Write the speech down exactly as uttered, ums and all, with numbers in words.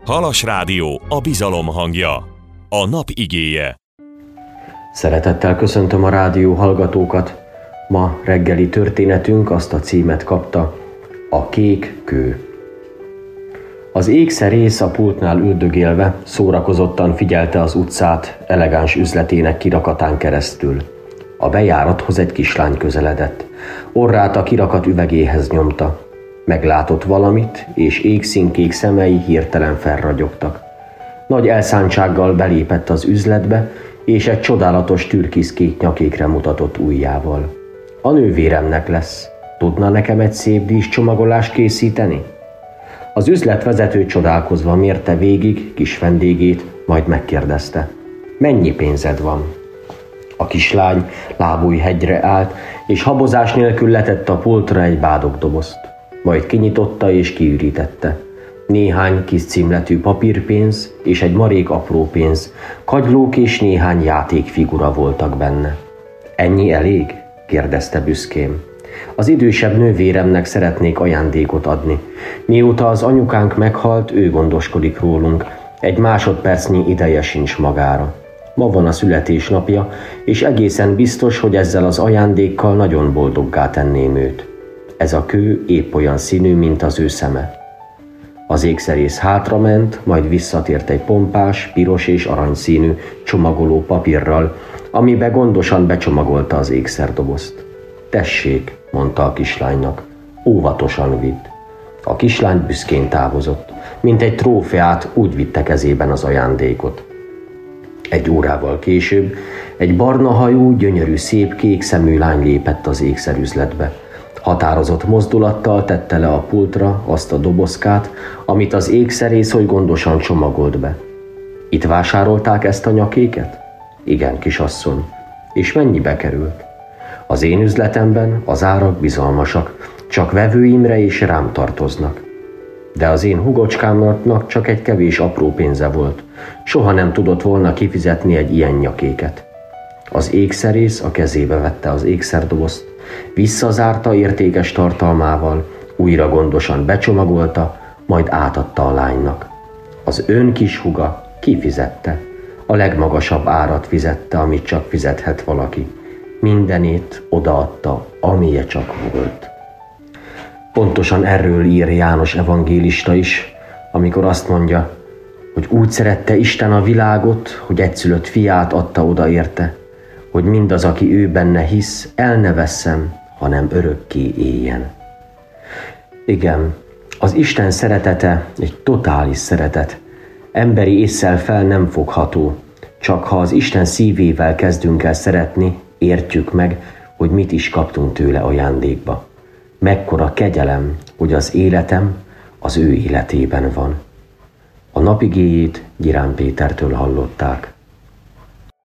Halas Rádió, a bizalom hangja, a nap igéje. Szeretettel köszöntöm a rádió hallgatókat. Ma reggeli történetünk azt a címet kapta: A kék kő. Az ékszerész a pultnál üldögélve szórakozottan figyelte az utcát elegáns üzletének kirakatán keresztül. A bejárathoz egy kislány közeledett. Orrát a kirakat üvegéhez nyomta. Meglátott valamit, és égszínkék szemei hirtelen felragyogtak. Nagy elszántsággal belépett az üzletbe, és egy csodálatos türkiszkék nyakékre mutatott ujjával. A nővéremnek lesz. Tudna nekem egy szép díszcsomagolást készíteni? Az üzletvezető csodálkozva mérte végig kis vendégét, majd megkérdezte: Mennyi pénzed van? A kislány lábújhegyre állt, és habozás nélkül letette a pultra egy bádogdobozt. Majd kinyitotta és kiürítette. Néhány kis címletű papírpénz és egy marék apró pénz, kagylók és néhány játékfigura voltak benne. Ennyi elég? Kérdezte büszkén. Az idősebb nővéremnek szeretnék ajándékot adni. Mióta az anyukánk meghalt, ő gondoskodik rólunk. Egy másodpercnyi ideje sincs magára. Ma van a születésnapja, és egészen biztos, hogy ezzel az ajándékkal nagyon boldoggá tenném őt. Ez a kő épp olyan színű, mint az ő szeme. Az ékszerész hátrament, majd visszatért egy pompás, piros és aranyszínű csomagoló papírral, amibe gondosan becsomagolta az ékszerdobozt. Tessék, mondta a kislánynak, óvatosan vidd. A kislány büszkén távozott, mint egy trófeát úgy vitte kezében az ajándékot. Egy órával később egy barna hajú, gyönyörű, szép kék szemű lány lépett az ékszerüzletbe. Határozott mozdulattal tette le a pultra azt a dobozkát, amit az ékszerész oly gondosan csomagolt be. Itt vásárolták ezt a nyakéket? Igen, kisasszony. És mennyibe került? Az én üzletemben az árak bizalmasak, csak vevőimre és rám tartoznak. De az én hugocskámnak csak egy kevés apró pénze volt. Soha nem tudott volna kifizetni egy ilyen nyakéket. Az ékszerész a kezébe vette az ékszerdobozt, visszazárta értékes tartalmával, újra gondosan becsomagolta, majd átadta a lánynak. Az ön kis húga kifizette. A legmagasabb árat fizette, amit csak fizethet valaki. Mindenét odaadta, amilyen csak volt. Pontosan erről ír János evangélista is, amikor azt mondja, hogy úgy szerette Isten a világot, hogy egyszülött fiát adta oda érte, hogy mindaz, aki ő benne hisz, el ne vesszen, hanem örökké éljen. Igen, az Isten szeretete egy totális szeretet, emberi ésszel fel nem fogható, csak ha az Isten szívével kezdünk el szeretni, értjük meg, hogy mit is kaptunk tőle ajándékba. Mekkora kegyelem, hogy az életem az ő életében van. A napigéjét Gyirán Pétertől hallották.